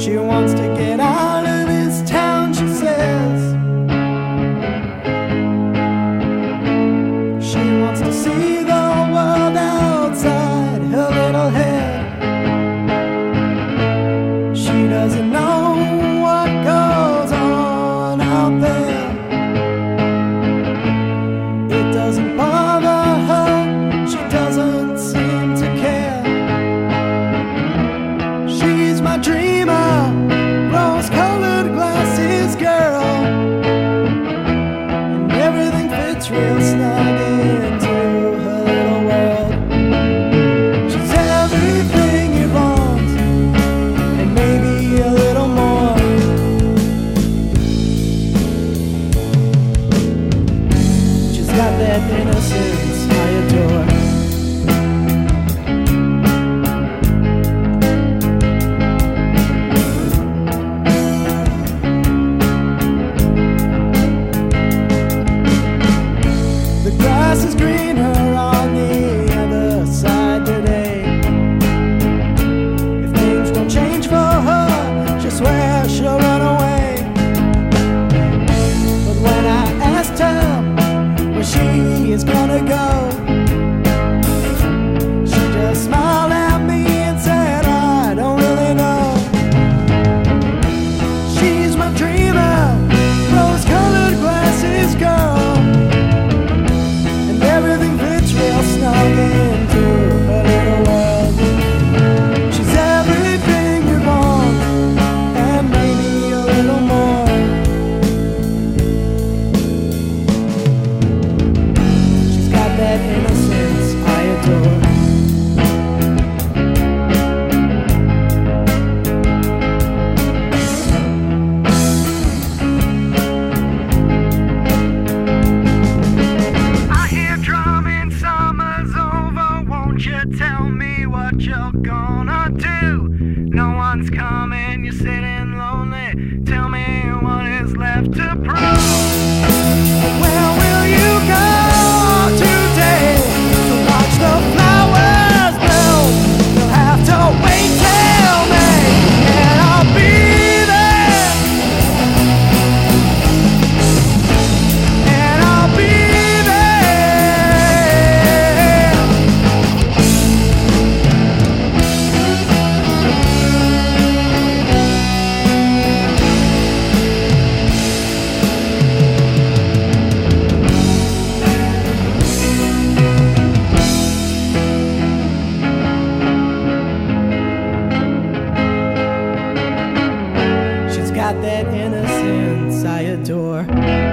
She wants to get out of this town, she says. She wants to see the world outside her little head. She doesn't know what goes on out there. It doesn't bother her, she doesn't seem to care. She's my dreamer, rose-colored glasses girl, and everything fits real snug into her little world. She's everything you want, and maybe a little more. She's got that innocence I adore. The grass is greener on the other side today. If things don't change for her, she'll swear she'll run away. But when I asked her where she is gonna go, she just smiled at me and said, I don't really know. She's my dreamer, rose-colored glasses girl, and everything fits real snug into her little world. She's everything you want, and maybe a little more. She's got that innocence I adore. I hear drumming, summer's over. Won't you tell me what you're gonna do? No one's coming, you're sitting lonely. Tell me what is left to prove. Where will you go today to watch the flowers bloom? You'll have to wait till May, and I'll be there. And I'll be She's got that innocence I adore.